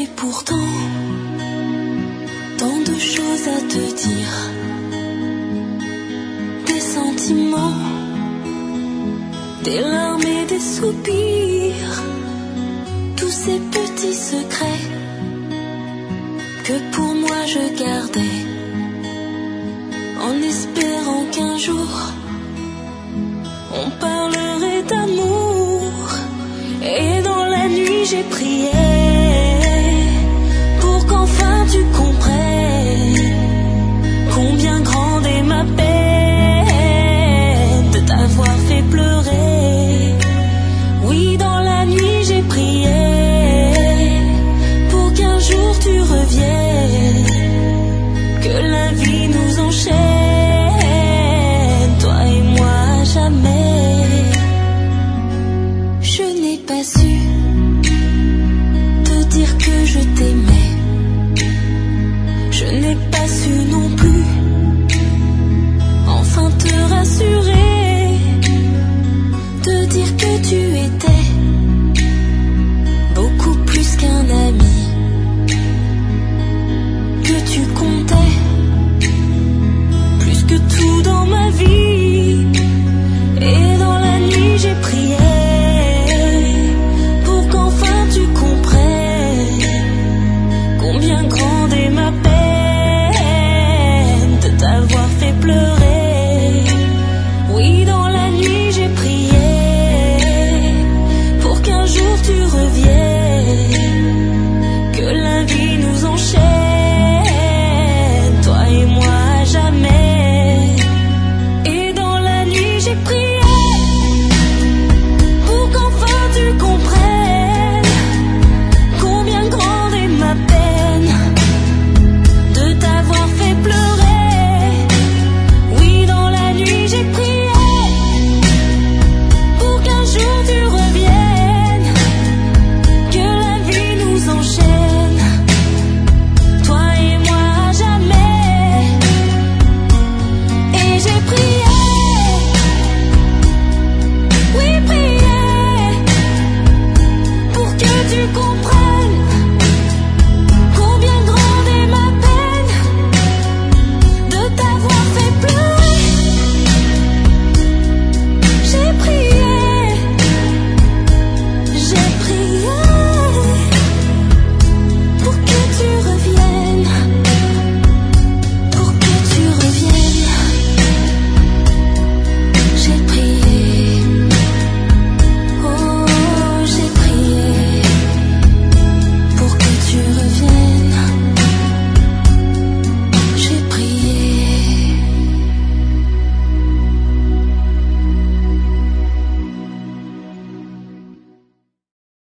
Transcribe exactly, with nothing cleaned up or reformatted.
Et pourtant, tant de choses à te dire, des sentiments, des larmes et des soupirs, tous ces petits secrets que pour moi je gardais, en espérant qu'un jour on parlerait d'amour. Et dans la nuit j'ai prié pour qu'enfin tu comprennes combien grande est ma peine de t'avoir fait pleurer. Oui, dans la nuit j'ai prié pour qu'un jour tu reviennes